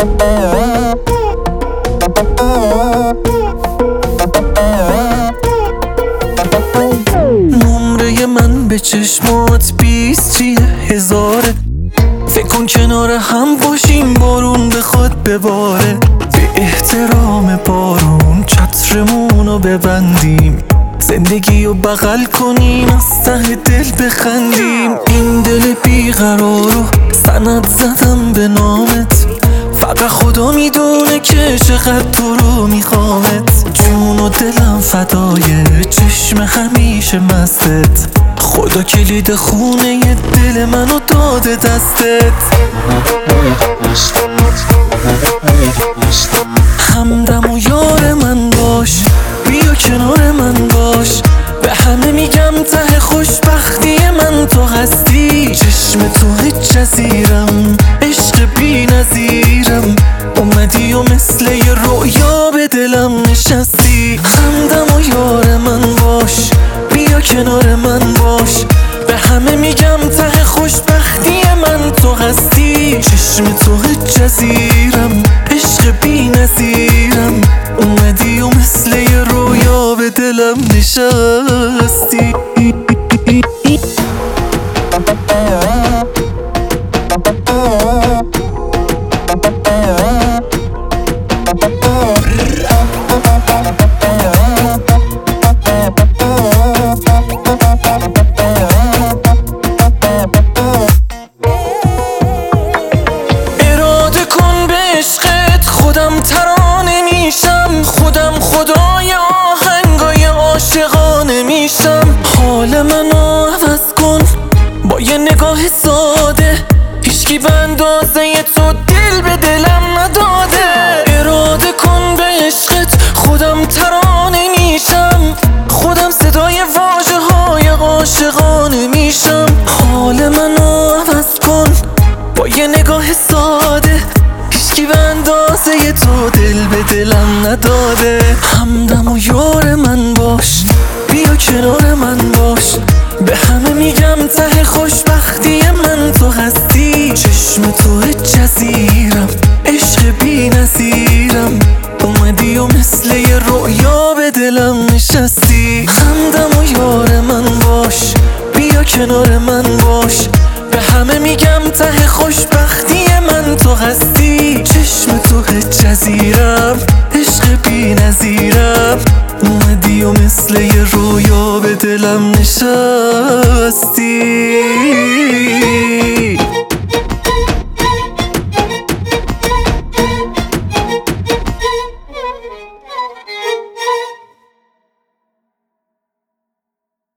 نمره من به چشمات 20 چیه هزاره. فکر کن کنار هم باشیم بارون بخواد بباره. به احترام بارون چترمونو ببندیم، زندگی رو بغل کنیم، از ته دل بخندیم. این دل بیقرارو سند زدم به نامت، فقط خدا میدونه که چقدر تو رو میخوامت. جون و دلم فدای چشم همیشه مستت، خدا کلید خونه دل منو داده دستت. همدم و یار من باش، بیا کنار من باش. به همه میگم ته خوشبختی من تو هستی. چشم تو جزیرم، عشق بی نظیرم، اومدی و مثل یه رویا به دلم نشستی. همدم و یار من باش، بیا کنار من باش. به همه میگم ته خوشبختی من تو هستی. چشم تو جزیرم، عشق بی نظیرم، اومدی و مثل یه رویا به دلم نشستی. اراده کن به عشقت خودم ترانه میشم، خودم خدای آهنگای عاشقانه میشم. حال منو عوض کن با یه نگاه ساده، هیچکی به اندازه تو دل به دلم نداده. اراده کن به عشقت خودم ترانه میشم، خودم صدای واژه های عاشقانه میشم. حال منو عوض کن با یه نگاه ساده، هیچکی به اندازه تو دل به دلم نداده. همدم و یار من باش، بیا کنار من باش. به همه میگم ته خوشبختی من تو هستی. چشم تو جزیرم، عشق بی نظیرم، اومدی و مثل یه رویا به دلم نشستی. همدم و یار من باش، بیا کنار من باش. به همه میگم ته خوشبختی من تو هستی. چشم تو جزیرم، عشق بی نظیرم، اومدی و مثل یه رویا به دلم نشستی.